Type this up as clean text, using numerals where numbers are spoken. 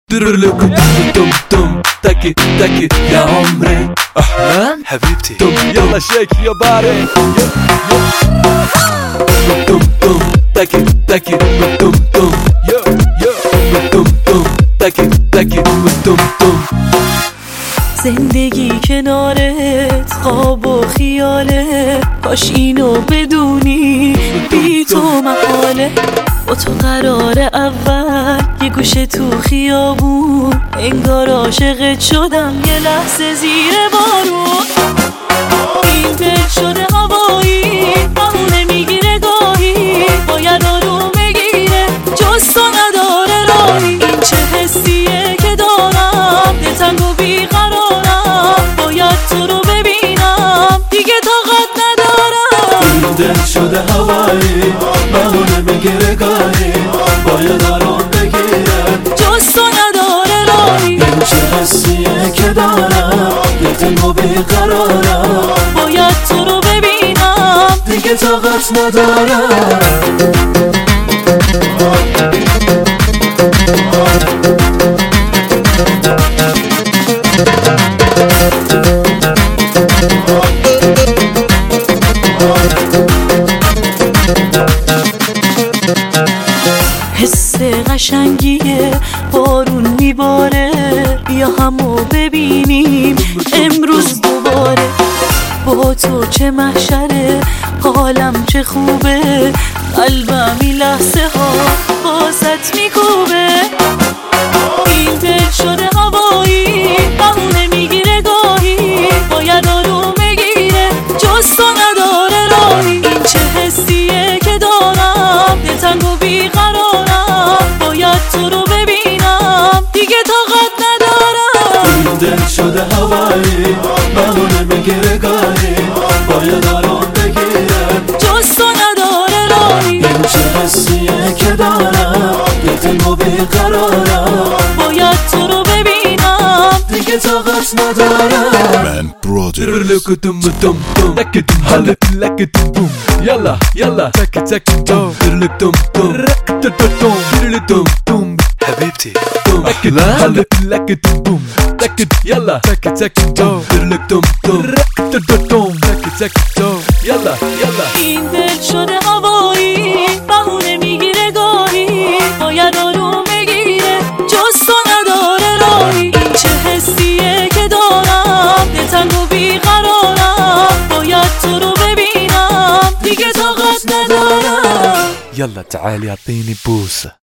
تم تم تكي تكي يا عمري أحلام حبيبتي تم يلا شيك يا باري تم تم تكي تكي تم تم تم تم تكي تكي تم تم زندگی کنارت خواب و خیاله، کاش اینو بدونی بی تو محاله. با تو قرار اول یه گوشه تو خیابون، انگار عاشقت شدم یه لحظه زیر بارون. این دل شده هوایی بهونه میگیره گاهی، باید آروم بگیره جز تو نداره راهی. این چه حسیه که دارم دلتنگ و بیقرارم، باید تو رو ببینم دیگه طاقت ندارم. این دل شده هوایی بهونه میگیره گاهی، باید آروم بگیره جز تو نداره راهی. این چه حسیه که دارم دلتنگ و بیقرارم، باید تو رو ببینم دیگه طاقت ندارم. حس قشنگیه بارون میباره، بیا همو ببینیم امروز دوباره. با تو چه محشره حالم چه خوبه، قلبم این لحظه ها باست میکوبه. این دل شده هوایی بهونه میگیره گاهی، باید آروم بگیره جز تو نداره راهی. این چه حسیه که دارم دلتنگ و بیقرارم، باید تو رو ببینم دیگه طاقت ندارم. این دل شده هوایی بهونه میگیره گاهی، باید آروم بگیره جز تو نداره راهی. این چه حسیه که دارم دلتنگ و بیقرارم، باید تو رو ببینم دیگه طاقت ندارم. Man Brothers تم تم تم تك تم هلك لك تم يلا يلا تك تك تم تم تم تم تم تم حبيبتي تم هلك لك تم تك يلا تك تك تم تم تم تك تك تم يلا يلا. این دل شده هوایی بهونه میگیره گاهی، باید آروم بگیره جز تو نداره راهی. این چه حسیه که دارم دلتنگ و بیقرارم، باید تو رو ببینم دیگه طاقت ندارم. يلا تعالي اعطيني بوسة.